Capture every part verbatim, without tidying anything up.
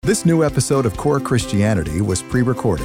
This new episode of Core Christianity was pre-recorded.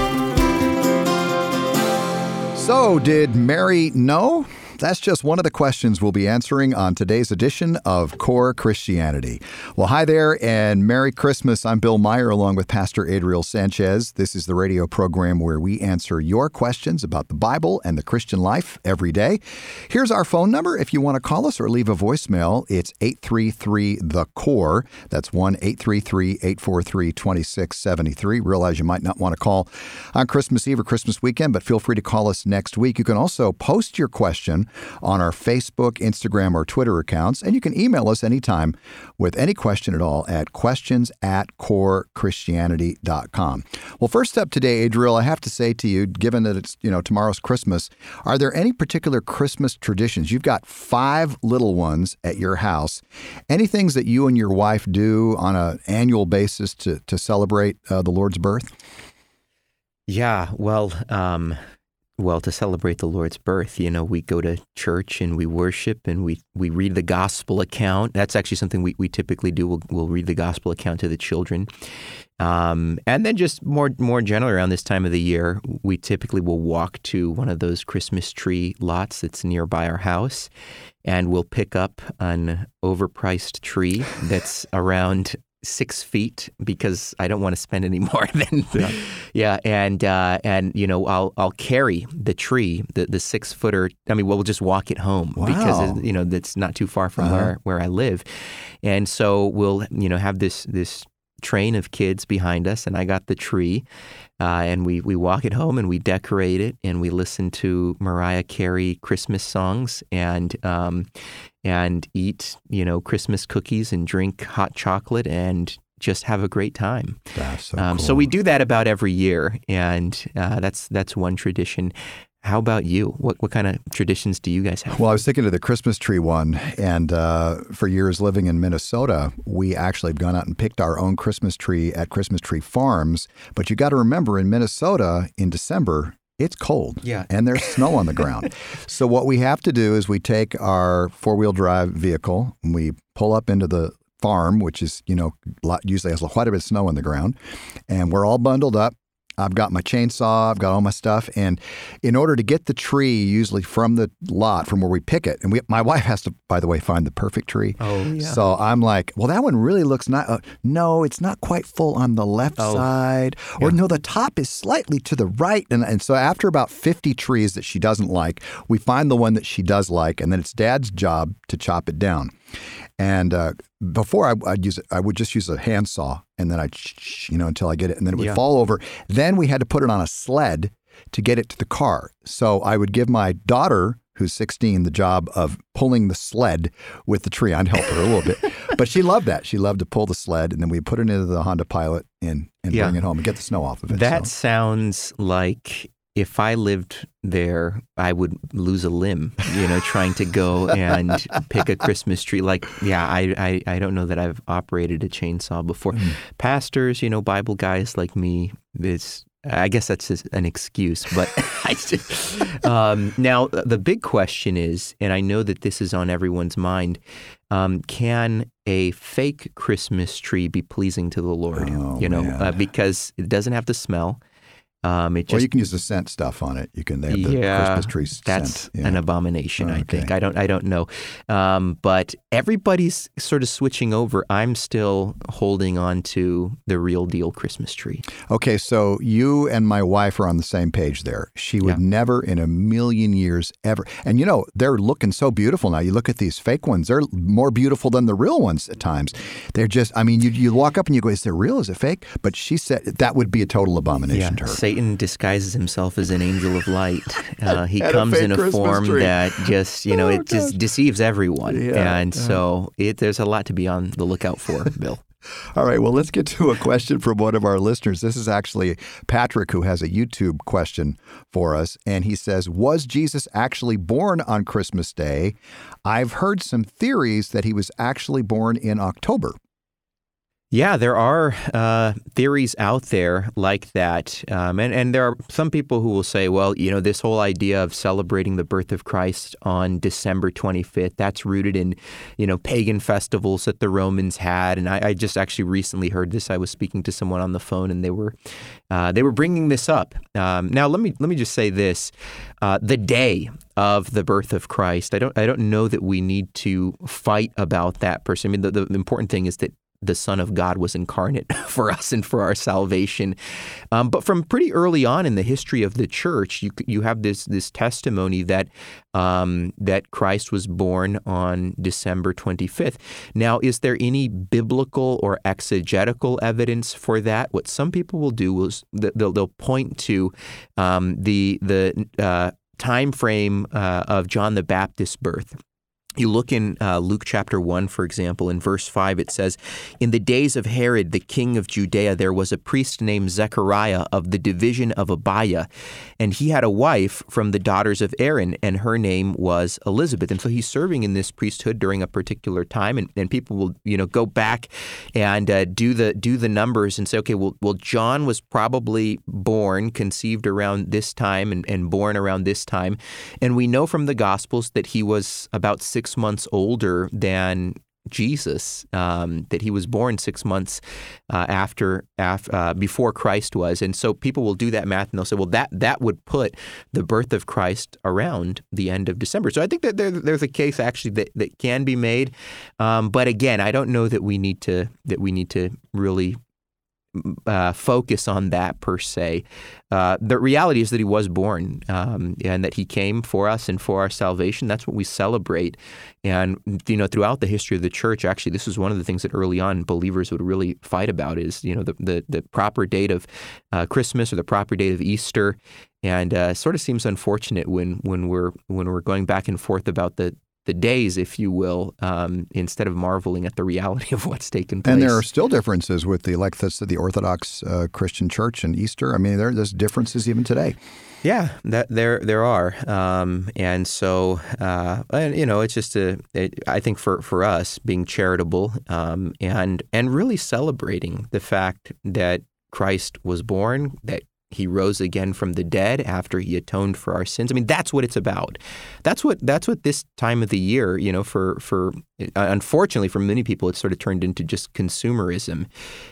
So, did Mary know? That's just one of the questions we'll be answering on today's edition of Core Christianity. Well, hi there and Merry Christmas. I'm Bill Meyer along with Pastor Adriel Sanchez. This is the radio program where we answer your questions about the Bible and the Christian life every day. Here's our phone number if you want to call us or leave a voicemail. It's eight three three, the C O R E. That's one eight three three, eight four three, two six seven three. Realize you might not want to call on Christmas Eve or Christmas weekend, but feel free to call us next week. You can also post your question on our Facebook, Instagram, or Twitter accounts, and you can email us anytime with any question at all at questions at core christianity dot com. Well, first up today, Adriel, I have to say to you, given that it's, you know, tomorrow's Christmas, are there any particular Christmas traditions? You've got five little ones at your house. Any things that you and your wife do on an annual basis to, to celebrate uh, the Lord's birth? Yeah, well, um, well, to celebrate the Lord's birth, you know, we go to church and we worship and we, we read the gospel account. That's actually something we, we typically do. We'll, we'll read the gospel account to the children. Um, and then just more more generally around this time of the year, we typically will walk to one of those Christmas tree lots that's nearby our house, and we'll pick up an overpriced tree that's around six feet because I don't want to spend any more than yeah, yeah and uh, and you know I'll I'll carry the tree, the the six footer. I mean, we'll just walk it home wow. because you know that's not too far from uh-huh. where where I live, and so we'll you know have this this train of kids behind us, and I got the tree, uh, and we we walk it home and we decorate it and we listen to Mariah Carey Christmas songs and um and eat you know Christmas cookies and drink hot chocolate and just have a great time. That's so um, cool. So we do that about every year, and uh, that's that's one tradition. How about you? What what kind of traditions do you guys have? Well, I was thinking of the Christmas tree one, and uh, for years living in Minnesota, we actually have gone out and picked our own Christmas tree at Christmas Tree Farms. But you got to remember, in Minnesota, in December, it's cold, yeah. and there's snow on the ground. So what we have to do is we take our four-wheel drive vehicle, and we pull up into the farm, which is, you know, usually has quite a bit of snow on the ground, and we're all bundled up. I've got my chainsaw, I've got all my stuff, and in order to get the tree, usually from the lot, from where we pick it, and we, my wife has to, by the way, find the perfect tree. Oh, yeah. So I'm like, well, that one really looks not, uh, no, it's not quite full on the left oh. side, or yeah. no, the top is slightly to the right, and, and so after about fifty trees that she doesn't like, we find the one that she does like, and then it's Dad's job to chop it down. And uh, before I, I'd use it, I would just use a handsaw, and then I'd, you know, until I get it, and then it would yeah. fall over. Then we had to put it on a sled to get it to the car. So I would give my daughter, who's sixteen, the job of pulling the sled with the tree. I'd help her a little bit, but she loved that. She loved to pull the sled, and then we put it into the Honda Pilot and, and yeah. bring it home and get the snow off of it. That so. sounds like if I lived there, I would lose a limb, you know, trying to go and pick a Christmas tree. Like, yeah, I, I, I don't know that I've operated a chainsaw before. Mm. Pastors, you know, Bible guys like me, it's, I guess that's just an excuse. But I just, um, now, the big question is, and I know that this is on everyone's mind, um, can a fake Christmas tree be pleasing to the Lord? Oh, you know, man. uh, because it doesn't have to smell. Um, it just, or you can use the scent stuff on it. You can they have the yeah, Christmas tree scent. That's yeah. an abomination, Oh, I okay. think. I don't I don't know. Um, but everybody's sort of switching over. I'm still holding on to the real deal Christmas tree. Okay, so you and my wife are on the same page there. She would Yeah. never in a million years ever. And you know, they're looking so beautiful now. You look at these fake ones, they're more beautiful than the real ones at times. They're just, I mean, you you walk up and you go, is it real? Is it fake? But she said that would be a total abomination Yeah, to her. Satan disguises himself as an angel of light. Uh, he At a comes fake in a Christmas form tree. that just, you know, Oh, it just gosh. deceives everyone. Yeah, and yeah. so it, there's a lot to be on the lookout for, Bill. All right, well, let's get to a question from one of our listeners. This is actually Patrick, who has a YouTube question for us. And he says, was Jesus actually born on Christmas Day? I've heard some theories that he was actually born in October. Yeah, there are uh, theories out there like that. Um, and, and there are some people who will say, well, you know, this whole idea of celebrating the birth of Christ on December twenty-fifth, that's rooted in, you know, pagan festivals that the Romans had. And I, I just actually recently heard this. I was speaking to someone on the phone and they were uh, they were bringing this up. Um, now, let me let me just say this. Uh, the day of the birth of Christ, I don't I don't know that we need to fight about that per se. I mean, the, the important thing is that the Son of God was incarnate for us and for our salvation. Um, but from pretty early on in the history of the church, you you have this this testimony that um, that Christ was born on December twenty-fifth. Now, is there any biblical or exegetical evidence for that? What some people will do is they'll they'll point to um, the the uh, time frame uh, of John the Baptist's birth. You look in uh, Luke chapter one, for example, in verse five, it says, "In the days of Herod, the king of Judea, there was a priest named Zechariah of the division of Abiah, and he had a wife from the daughters of Aaron, and her name was Elizabeth." And so he's serving in this priesthood during a particular time, and, and people will, you know, go back and uh, do the do the numbers and say, okay, well, well, John was probably born, conceived around this time, and, and born around this time, and we know from the Gospels that he was about six Six months older than Jesus, um, that he was born six months uh, after, after uh, before Christ was, and so people will do that math and they'll say, well, that that would put the birth of Christ around the end of December. So I think that there, there's a case actually that, that can be made, um, but again, I don't know that we need to that we need to really Uh, focus on that per se. Uh, the reality is that he was born um, and that he came for us and for our salvation. That's what we celebrate. And, you know, throughout the history of the church, actually, this was one of the things that early on believers would really fight about is, you know, the the, the proper date of uh, Christmas or the proper date of Easter. And uh, it sort of seems unfortunate when when we're when we're going back and forth about the the days, if you will, um, instead of marveling at the reality of what's taken place. And there are still differences with the, like this, the Orthodox uh, Christian Church and Easter. I mean, there, there's differences even today. Yeah, that there there are, um, and so uh, and you know, it's just a. It, I think for, for us being charitable um, and and really celebrating the fact that Christ was born, that he rose again from the dead after he atoned for our sins. I mean, that's what it's about. That's what that's what this time of the year, you know, for for unfortunately for many people, it's sort of turned into just consumerism.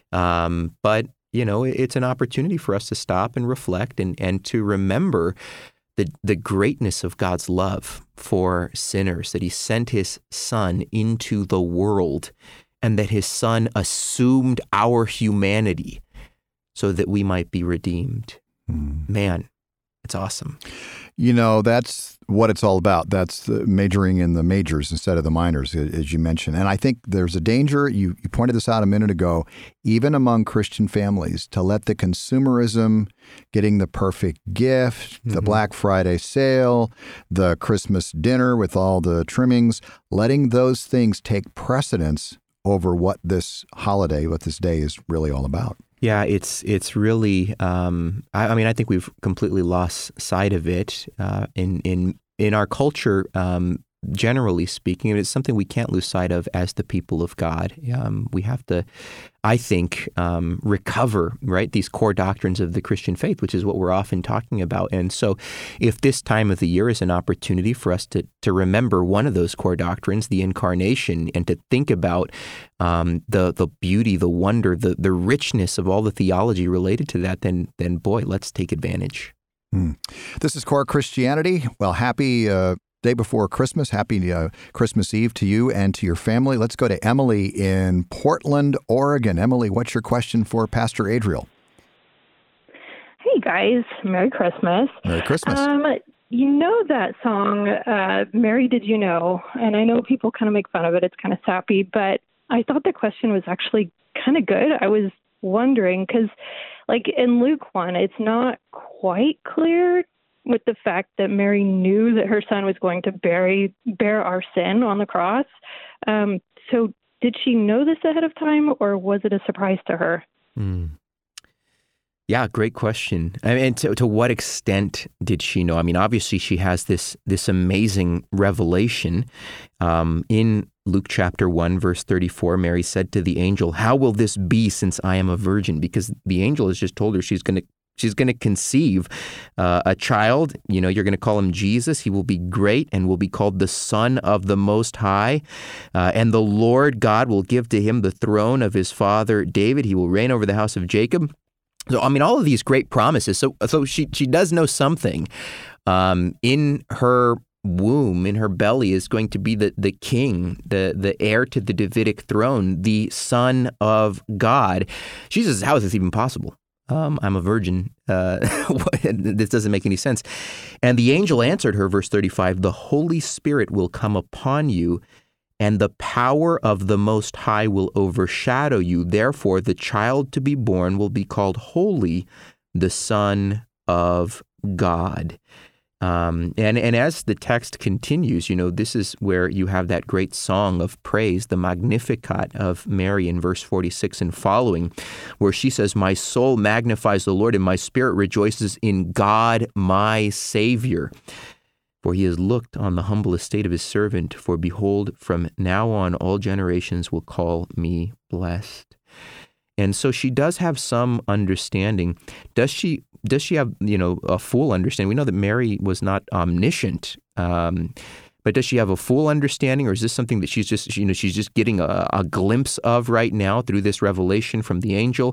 Um, but you know, it's an opportunity for us to stop and reflect and and to remember the the greatness of God's love for sinners, that he sent his Son into the world, and that his Son assumed our humanity so that we might be redeemed. Mm. Man, it's awesome. You know, that's what it's all about. That's the majoring in the majors instead of the minors, as you mentioned. And I think there's a danger, you, you pointed this out a minute ago, even among Christian families, to let the consumerism, getting the perfect gift, mm-hmm. the Black Friday sale, the Christmas dinner with all the trimmings, letting those things take precedence over what this holiday, what this day is really all about. Yeah, it's it's really. Um, I, I mean, I think we've completely lost sight of it uh, in in in our culture. Um, generally speaking, and it's something we can't lose sight of as the people of God. Um, we have to, I think, um, recover, right, these core doctrines of the Christian faith, which is what we're often talking about. And so if this time of the year is an opportunity for us to to remember one of those core doctrines, the incarnation, and to think about um, the the beauty, the wonder, the the richness of all the theology related to that, then, then boy, let's take advantage. Hmm. This is Core Christianity. Well, happy uh day before Christmas. Happy uh, Christmas Eve to you and to your family. Let's go to Emily in Portland, Oregon. Emily, what's your question for Pastor Adriel? Hey, guys. Merry Christmas. Merry Christmas. Um, you know that song, uh, Mary Did You Know? And I know people kind of make fun of it. It's kind of sappy, but I thought the question was actually kind of good. I was wondering, because like in Luke one, it's not quite clear with the fact that Mary knew that her son was going to bear, bear our sin on the cross. Um, so did she know this ahead of time, or was it a surprise to her? Mm. Yeah, great question. I mean, to, to what extent did she know? I mean, obviously she has this this amazing revelation. Um, in Luke chapter one, verse thirty-four, Mary said to the angel, "How will this be since I am a virgin?" Because the angel has just told her she's going to she's going to conceive uh, a child. You know, you're going to call him Jesus. He will be great and will be called the Son of the Most High. Uh, and the Lord God will give to him the throne of his father David. He will reign over the house of Jacob. So, I mean, all of these great promises. So, so she she does know something. Um, in her womb, in her belly, is going to be the the king, the the heir to the Davidic throne, the Son of God. She says, "How is this even possible? Um, I'm a virgin. Uh, this doesn't make any sense." And the angel answered her, verse thirty-five, "The Holy Spirit will come upon you, and the power of the Most High will overshadow you. Therefore, the child to be born will be called Holy, the Son of God." Um, and, and as the text continues, you know, this is where you have that great song of praise, the Magnificat of Mary in verse forty-six and following, where she says, "My soul magnifies the Lord, and my spirit rejoices in God, my Savior. For he has looked on the humble estate of his servant. For behold, from now on all generations will call me blessed." And so she does have some understanding. Does she does she have, you know, a full understanding? We know that Mary was not omniscient, um, but does she have a full understanding, or is this something that she's just, you know, she's just getting a, a glimpse of right now through this revelation from the angel?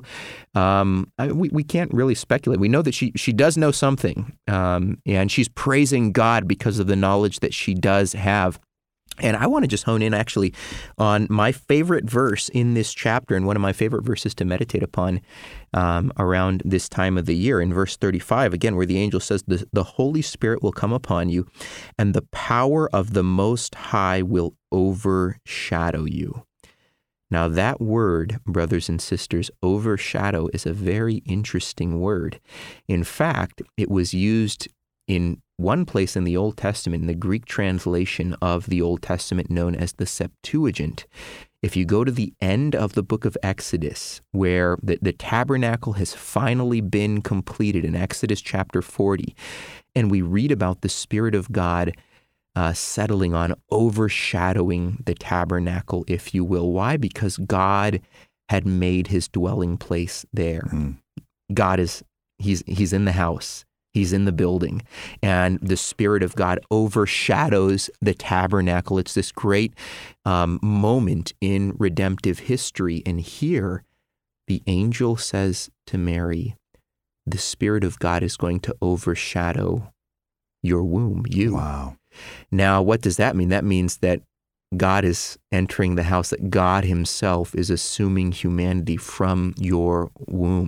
Um, I, we we can't really speculate. We know that she she does know something, um, and she's praising God because of the knowledge that she does have. And I want to just hone in actually on my favorite verse in this chapter, and one of my favorite verses to meditate upon um, around this time of the year, in verse thirty-five, again, where the angel says, the, the Holy Spirit will come upon you, and the power of the Most High will overshadow you. Now, that word, brothers and sisters, overshadow, is a very interesting word. In fact, it was used in one place in the Old Testament, in the Greek translation of the Old Testament known as the Septuagint. If you go to the end of the book of Exodus, where the, the tabernacle has finally been completed in Exodus chapter forty, and we read about the Spirit of God uh, settling on, overshadowing the tabernacle, if you will. Why? Because God had made his dwelling place there. Mm. God is, he's he's in the house. He's in the building, and the Spirit of God overshadows the tabernacle. It's this great um, moment in redemptive history. And here, the angel says to Mary, the Spirit of God is going to overshadow your womb, you. Wow. Now, what does that mean? That means that God is entering the house, that God himself is assuming humanity from your womb.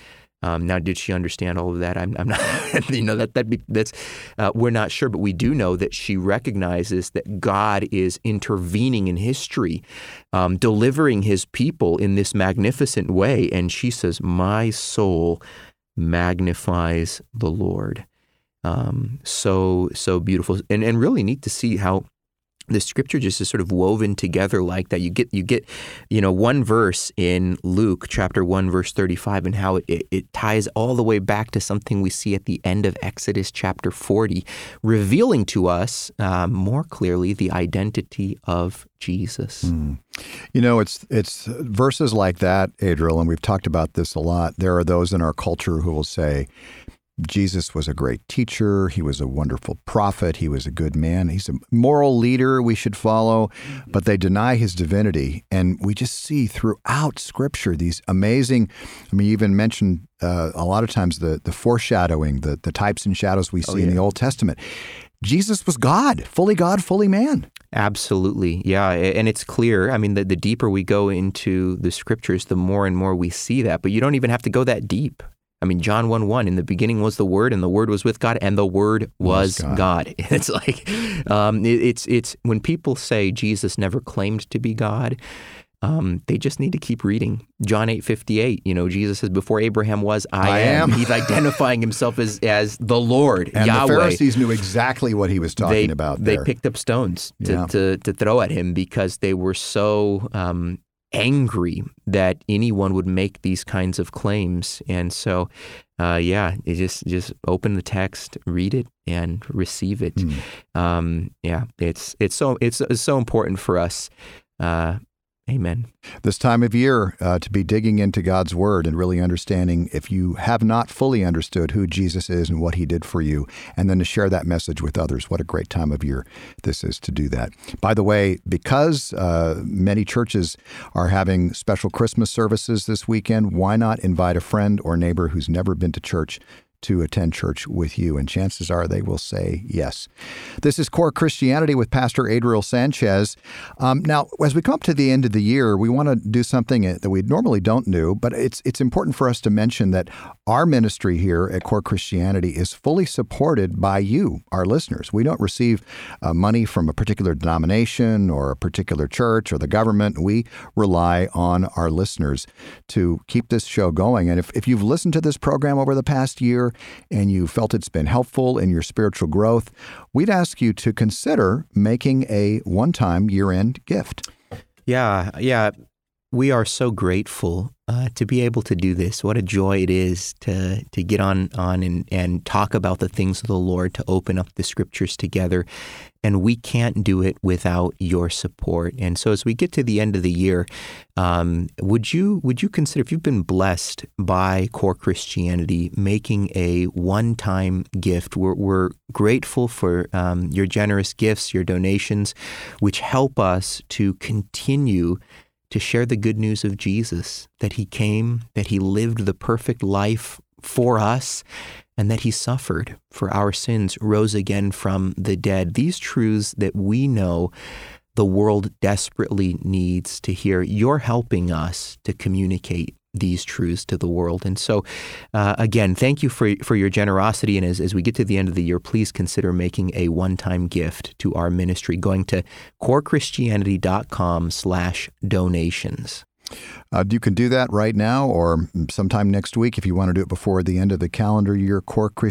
Um, now, did she understand all of that? I'm, I'm not, you know, that that be, that's uh, we're not sure, but we do know that she recognizes that God is intervening in history, um, delivering his people in this magnificent way. And she says, "My soul magnifies the Lord." Um, so, so beautiful, and and really neat to see how the scripture just is sort of woven together like that. You get, you get, you know, one verse in Luke chapter one, verse thirty-five, and how it, it, it ties all the way back to something we see at the end of Exodus chapter forty, revealing to us um, more clearly the identity of Jesus. Mm. You know, it's it's verses like that, Adriel, and we've talked about this a lot. There are those in our culture who will say, Jesus was a great teacher. He was a wonderful prophet. He was a good man. He's a moral leader we should follow, but they deny his divinity. And we just see throughout Scripture these amazing, I mean, you even mentioned uh, a lot of times the the foreshadowing, the, the types and shadows we see oh, yeah. in the Old Testament. Jesus was God, fully God, fully man. Absolutely. Yeah. And it's clear. I mean, the, the deeper we go into the Scriptures, the more and more we see that. But you don't even have to go that deep. I mean, John one one, in the beginning was the Word, and the Word was with God, and the Word was God. God. It's like, um, it, it's it's when people say Jesus never claimed to be God, um, they just need to keep reading. John eight fifty-eight, you know, Jesus says, before Abraham was, I, I am. am. He's identifying himself as as the Lord, and Yahweh. The Pharisees knew exactly what he was talking they, about there. They picked up stones to, yeah. to, to throw at him because they were so... Um, angry that anyone would make these kinds of claims. And so, uh, yeah, you just just open the text, read it, and receive it. Mm. Um, yeah, it's it's so it's, it's so important for us. Uh, Amen. This time of year uh, to be digging into God's Word and really understanding if you have not fully understood who Jesus is and what He did for you, and then to share that message with others. What a great time of year this is to do that. By the way, because uh, many churches are having special Christmas services this weekend, why not invite a friend or neighbor who's never been to church to attend church with you, and chances are they will say yes. This is Core Christianity with Pastor Adriel Sanchez. Um, now, as we come up to the end of the year, we want to do something that we normally don't do, but it's it's important for us to mention that our ministry here at Core Christianity is fully supported by you, our listeners. We don't receive uh, money from a particular denomination or a particular church or the government. We rely on our listeners to keep this show going. And if, if you've listened to this program over the past year, and you felt it's been helpful in your spiritual growth, we'd ask you to consider making a one-time year-end gift. Yeah, yeah. We are so grateful uh, to be able to do this. What a joy it is to to get on on and, and talk about the things of the Lord, to open up the Scriptures together. And we can't do it without your support. And so as we get to the end of the year, um, would you would you consider, if you've been blessed by Core Christianity, making a one-time gift? We're, we're grateful for um, your generous gifts, your donations, which help us to continue to share the good news of Jesus, that He came, that He lived the perfect life for us, and that He suffered for our sins, rose again from the dead. These truths that we know the world desperately needs to hear. You're helping us to communicate these truths to the world. And so, uh, again, thank you for for your generosity. And as, as we get to the end of the year, please consider making a one-time gift to our ministry, going to corechristianity.com slash donations. Uh, you can do that right now or sometime next week if you want to do it before the end of the calendar year.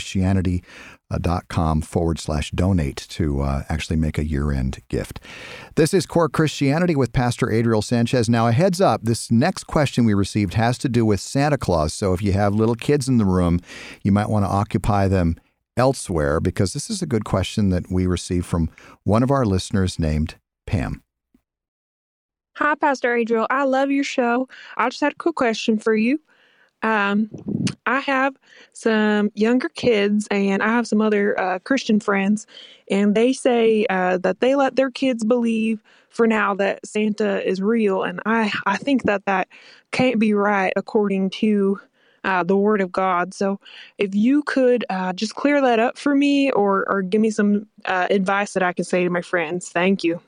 corechristianity.com forward slash donate to uh, actually make a year-end gift. This is Core Christianity with Pastor Adriel Sanchez. Now, a heads up, this next question we received has to do with Santa Claus. So if you have little kids in the room, you might want to occupy them elsewhere, because this is a good question that we received from one of our listeners named Pam. Hi, Pastor Adriel. I love your show. I just had a quick question for you. Um, I have some younger kids, and I have some other uh, Christian friends, and they say uh, that they let their kids believe for now that Santa is real, and I, I think that that can't be right according to uh, the Word of God. So if you could uh, just clear that up for me, or, or give me some uh, advice that I can say to my friends. Thank you.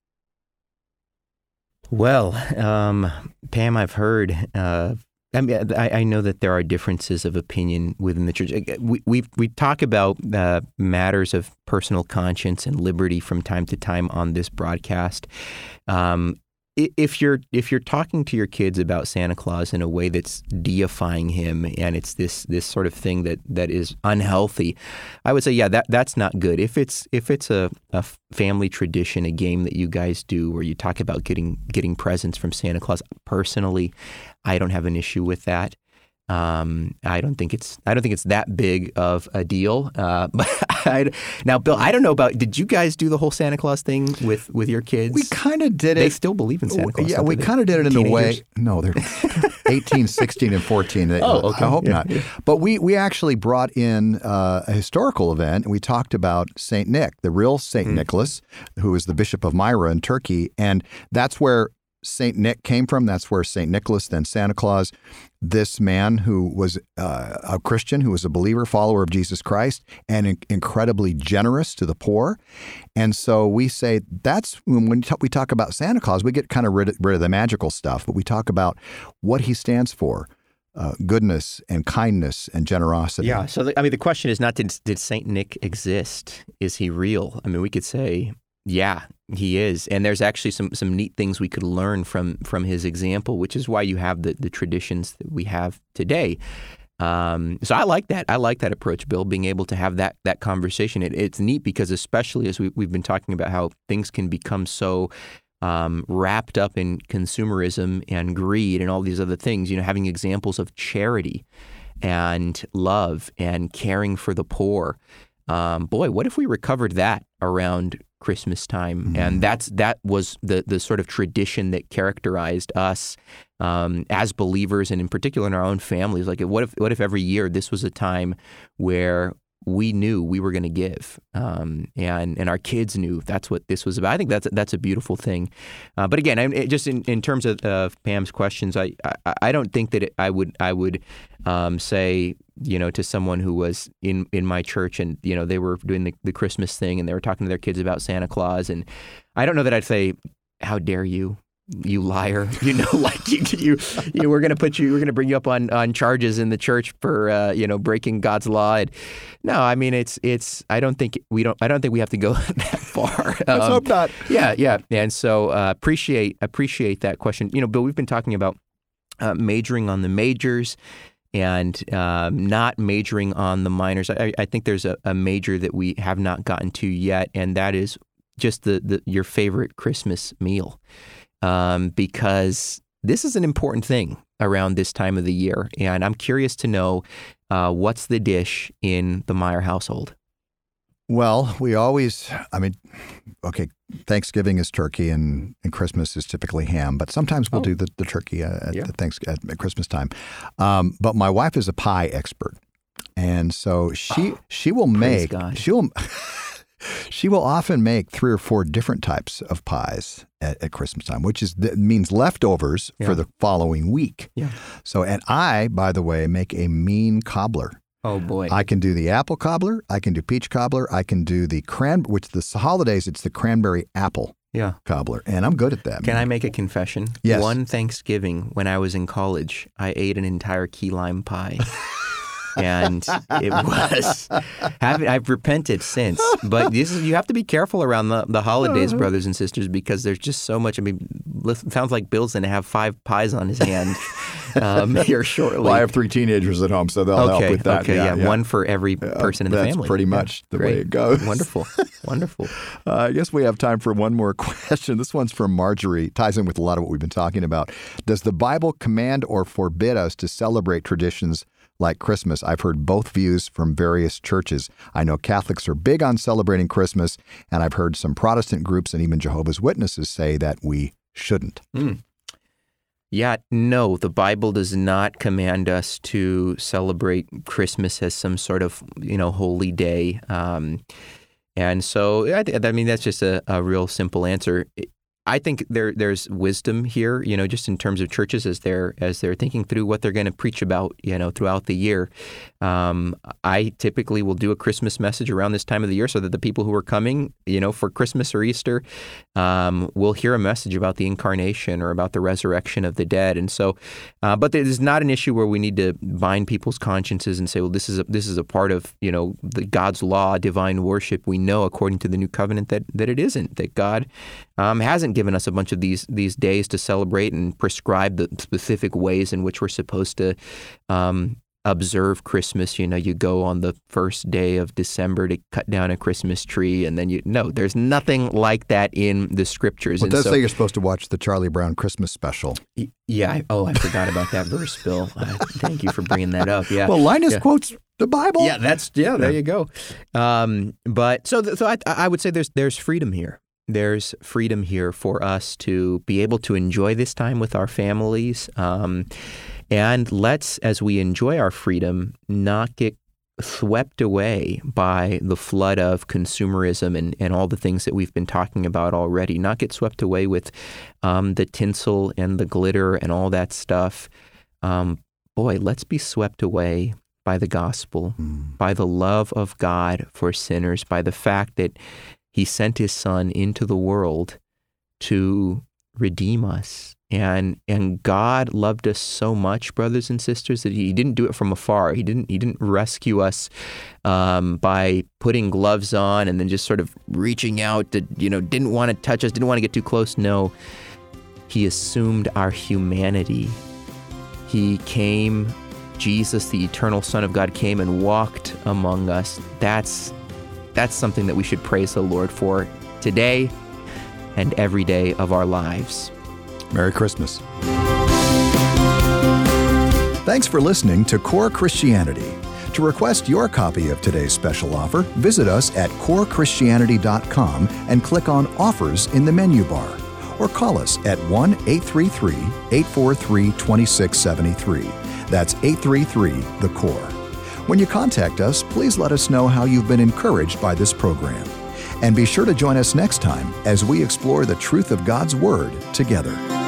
Well, um, Pam, I've heard, uh, I mean, I, I know that there are differences of opinion within the church. We we, we talk about uh, matters of personal conscience and liberty from time to time on this broadcast. Um, if you're if you're talking to your kids about Santa Claus in a way that's deifying him, and it's this this sort of thing that, that is unhealthy, I would say, yeah, that that's not good. If it's if it's a, a family tradition, a game that you guys do where you talk about getting getting presents from Santa Claus, personally, I don't have an issue with that. Um, I don't think it's I don't think it's that big of a deal. Uh, but I, now, Bill, I don't know about. Did you guys do the whole Santa Claus thing with, with your kids? We kind of did it. They still believe in Santa Claus. Yeah, we kind of did it in Teenagers? a way. No, they're eighteen, sixteen, and fourteen. Oh, okay. I hope yeah, not. Yeah. But we we actually brought in uh, a historical event, and we talked about Saint Nick, the real Saint mm. Nicholas, who is the Bishop of Myra in Turkey, and that's where Saint Nick came from. That's where Saint Nicholas, then Santa Claus, this man who was uh, a Christian, who was a believer, follower of Jesus Christ, and in- incredibly generous to the poor. And so we say that's when we talk, we talk about Santa Claus, we get kind of rid of, rid of the magical stuff, but we talk about what he stands for. Uh, goodness and kindness and generosity. Yeah. So, the, I mean, the question is not, did, did Saint Nick exist? Is he real? I mean, we could say, yeah, he is. And there's actually some some neat things we could learn from from his example, which is why you have the, the traditions that we have today. Um, so I like that. I like that approach, Bill, being able to have that that conversation. It, it's neat because especially as we, we've been talking about how things can become so um, wrapped up in consumerism and greed and all these other things, you know, having examples of charity and love and caring for the poor. Um, boy, what if we recovered that around Christmas time? Mm-hmm. And that's that was the the sort of tradition that characterized us um, as believers, and in particular in our own families. Like, what if what if every year this was a time where we knew we were going to give, um, and and our kids knew that's what this was about. I think that's that's a beautiful thing. Uh, but again, I, just in, in terms of uh, Pam's questions, I, I I don't think that it, I would I would um, say, you know, to someone who was in, in my church and, you know, they were doing the, the Christmas thing and they were talking to their kids about Santa Claus, and I don't know that I'd say, "How dare you, you liar!" You know, like you, you, you we're going to put you, we're going to bring you up on, on charges in the church for, uh, you know, breaking God's law. And no, I mean, it's, it's, I don't think we don't, I don't think we have to go that far. Let's um, hope not. Yeah. Yeah. And so, uh, appreciate, appreciate that question. You know, Bill, we've been talking about, uh, majoring on the majors and, um, not majoring on the minors. I, I think there's a, a major that we have not gotten to yet. And that is just the, the, your favorite Christmas meal. Um, because this is an important thing around this time of the year. And I'm curious to know, uh, what's the dish in the Meyer household? Well, we always, I mean, okay, Thanksgiving is turkey and, and Christmas is typically ham, but sometimes we'll oh. do the, the turkey uh, at, yeah. the thanks, at, at Christmas time. Um, but my wife is a pie expert. And so she, oh, she will make, she will... She will often make three or four different types of pies at, at Christmas time, which is that means leftovers yeah. for the following week. Yeah. So, and I, by the way, make a mean cobbler. Oh boy! I can do the apple cobbler. I can do peach cobbler. I can do the cran. Which the holidays, it's the cranberry apple. Yeah. Cobbler, and I'm good at that. Can man. I make a confession? Yes. One Thanksgiving when I was in college, I ate an entire key lime pie. And it was, having, I've repented since, but this is, you have to be careful around the, the holidays, brothers and sisters, because there's just so much. I mean, it sounds like Bill's going to have five pies on his hand um, here shortly. Well, I have three teenagers at home, so they'll okay, help with that. Okay, yeah, yeah. One for every person in the that's family. That's pretty much yeah, the great. way it goes. Wonderful, wonderful. Uh, I guess we have time for one more question. This one's from Marjorie. Ties in with a lot of what we've been talking about. Does the Bible command or forbid us to celebrate traditions like Christmas? I've heard both views from various churches. I know Catholics are big on celebrating Christmas, and I've heard some Protestant groups and even Jehovah's Witnesses say that we shouldn't. Mm. Yeah, no, the Bible does not command us to celebrate Christmas as some sort of, you know, holy day. Um, and so, I, I mean, that's just a, a real simple answer. I think there there's wisdom here, you know, just in terms of churches as they're as they're thinking through what they're going to preach about, you know, throughout the year. Um, I typically will do a Christmas message around this time of the year so that the people who are coming, you know, for Christmas or Easter, um, will hear a message about the incarnation or about the resurrection of the dead. And so, uh, but it is not an issue where we need to bind people's consciences and say, well, this is a, this is a part of, you know, the God's law, divine worship. We know according to the new covenant that that it isn't, that God um, hasn't given us a bunch of these these days to celebrate and prescribe the specific ways in which we're supposed to um, observe Christmas. You know, you go on the first day of December to cut down a Christmas tree, and then you no, there's nothing like that in the scriptures. Well, it and does so, say you're supposed to watch the Charlie Brown Christmas special. Yeah. I, oh, I forgot about that verse, Bill. Uh, thank you for bringing that up. Yeah. Well, Linus yeah. quotes the Bible. Yeah, that's yeah. There you go. Um, but so th- so I, I would say there's there's freedom here. There's freedom here for us to be able to enjoy this time with our families. Um, and let's, as we enjoy our freedom, not get swept away by the flood of consumerism and, and all the things that we've been talking about already, not get swept away with um, the tinsel and the glitter and all that stuff. Um, boy, let's be swept away by the gospel, mm. by the love of God for sinners, by the fact that He sent His Son into the world to redeem us. And and God loved us so much, brothers and sisters, that He didn't do it from afar. He didn't He didn't rescue us um, by putting gloves on and then just sort of reaching out to, you know, didn't want to touch us, didn't want to get too close. No, He assumed our humanity. He came, Jesus, the eternal Son of God, came and walked among us. That's That's something that we should praise the Lord for today and every day of our lives. Merry Christmas. Thanks for listening to Core Christianity. To request your copy of today's special offer, visit us at core christianity dot com and click on Offers in the menu bar, or call us at one eight three three, eight four three, two six seven three. That's eight three three, the core. When you contact us, please let us know how you've been encouraged by this program. And be sure to join us next time as we explore the truth of God's Word together.